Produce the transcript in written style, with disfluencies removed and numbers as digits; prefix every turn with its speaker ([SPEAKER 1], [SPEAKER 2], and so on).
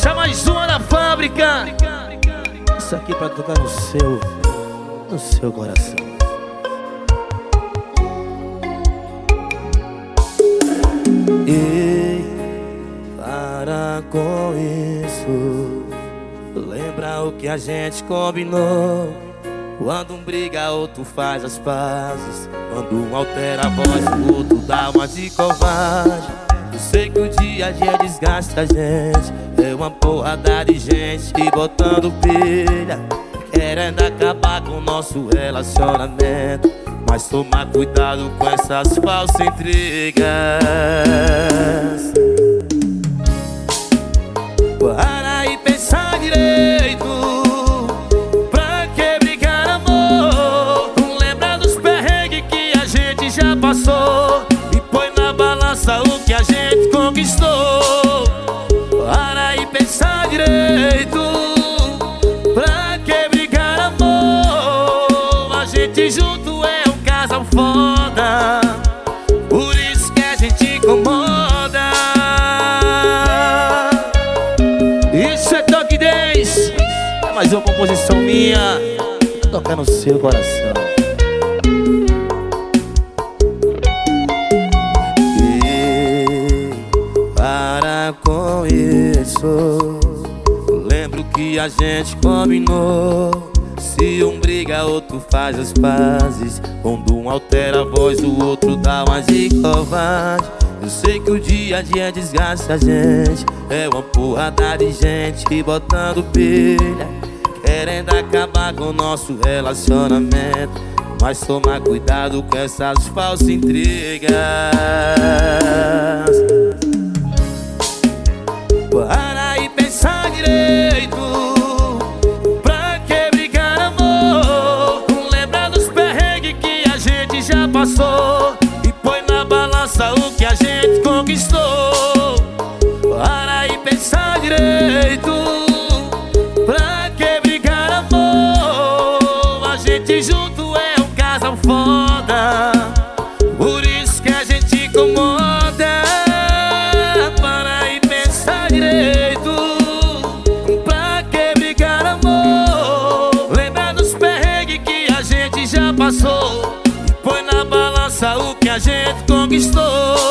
[SPEAKER 1] Essa é mais uma da fábrica. Isso aqui pra tocar no seu coração. Ei, para com isso. Lembra o que a gente combinou. Quando um briga, outro faz as pazes. Quando um altera a voz, o outro dá uma de covarde. Eu sei que o dia a dia desgasta a gente. É uma porrada de gente botando pilha, querendo acabar com o nosso relacionamento. Mas toma cuidado com essas falsas intrigas. Para e pensar direito. Pra que brigar, amor? Não lembra dos perrengues que a gente já passou e põe na balança o que a gente conquistou. Para e pensar direito. Pra que brigar, amor? A gente junto é um casal foda, por isso que a gente incomoda. Isso é Toque 10. É mais uma composição minha pra tocar no seu coração. E para com isso. Lembro que a gente combinou. Se um briga, outro faz as pazes. Quando um altera a voz, o outro dá uma de covarde. Eu sei que o dia a dia desgasta a gente. É uma porrada de gente botando pilha, querendo acabar com o nosso relacionamento. Mas toma cuidado com essas falsas intrigas. Para e pensar direito. Pra que brigar, amor? Não lembra dos perrengues que a gente já passou e põe na balança o que a gente conquistou. Para e pensar direito. Pra que brigar, amor? A gente junto é um casal foda, por isso que a gente incomoda. Para e pensar direito. Pra que brigar, amor? Lembra dos perrengues que a gente já passou e põe na balança o que a gente conquistou.